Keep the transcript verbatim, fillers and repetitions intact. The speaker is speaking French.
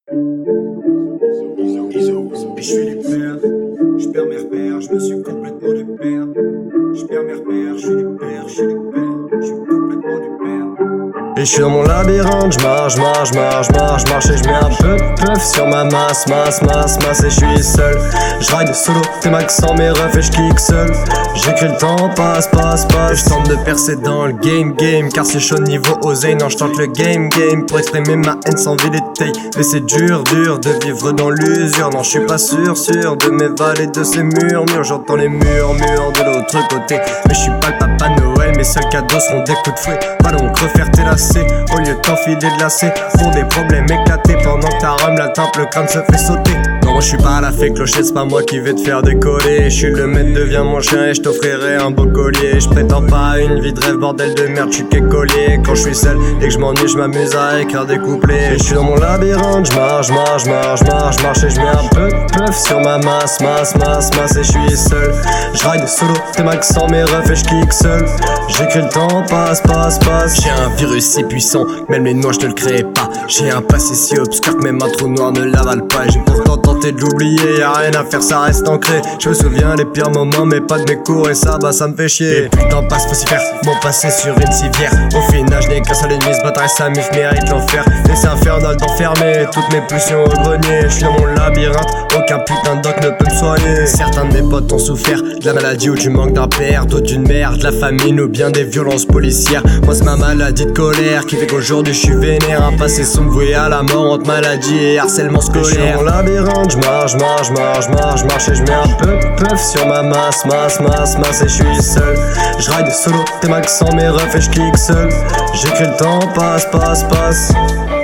Et je suis du père, je perds mes repères, je me suis complètement du père. Je perds mes repères, je suis du père, je suis du père, je suis complètement du père. Et je suis dans mon labyrinthe, je marche, marche, marche, marche, marche et je mets un peu de puff sur ma masse, masse, masse, masse et je suis seul. Je ride solo, t'es max sans mes refs et je kick seul. J'écris le temps, passe, passe, passe. Et je tente de percer dans le game, game, car c'est chaud niveau oseille. Non, je tente le game, game, pour exprimer ma haine sans vérité. Mais c'est dur, dur de vivre dans l'usure. Non, je suis pas sûr, sûr de m'évader de ces murmures. J'entends les murmures de l'autre côté. Mais je suis pas le papa Noël, mes seuls cadeaux seront des coups de fouet. Va donc refaire tes lacets, au lieu de t'enfiler de lacets pour des problèmes éclatés. Pendant que ta rhum la tempe, le crâne se fait sauter. Non, moi je suis pas à la fée clochette, c'est pas moi qui vais te faire décoller. Je suis le maître, deviens mon chien et je t'offrirai un beau collier. Je prétends pas à une vie de rêve, bordel de merde, je suis qu'écolier. Quand je suis seul et que je m'ennuie, je m'amuse à écrire des couplets. Et je suis dans mon labyrinthe, je marche, marche, marche, marche, marche et je mets un peu de puff sur ma masse, masse, masse, masse et je suis seul. Je ride solo, t'es max sans mes refs et je kick seul. J'écris le temps, passe, passe, passe. J'ai un virus si puissant que même les noix je ne le créais pas. J'ai un passé si obscur que même un trou noir ne l'avale pas. Et j'ai pourtant tenté de l'oublier, y'a rien à faire, ça reste ancré. Je me souviens des pires moments mais pas de mes cours et ça bah ça me fait chier. Et plus le temps passe, faut s'y faire, mon passé sur une civière. Au final je n'ai qu'un seul ennemi, ce bâtard et sa mif mérite l'enfer. Et c'est infernal d'enfermer toutes mes pulsions au grenier. Je suis dans mon labyrinthe, aucun putain de doc ne peut me soigner. Certains de mes potes ont souffert de la maladie ou du manque d'un père, d'autres d'une mère, de la famine ou bien des violences policières. Moi c'est ma maladie de colère qui fait qu'aujourd'hui je suis vénère. Un passé sombre voué à la mort entre maladie et harcèlement scolaire. Je suis dans mon labyrinthe, je marche, marche, marche, marche, marche et je mets un peu de puff sur ma masse, masse, masse, masse et je suis seul. Je ride solo, t'es max sans mes refs et je kick seul. J'écris le temps, passe, passe, passe.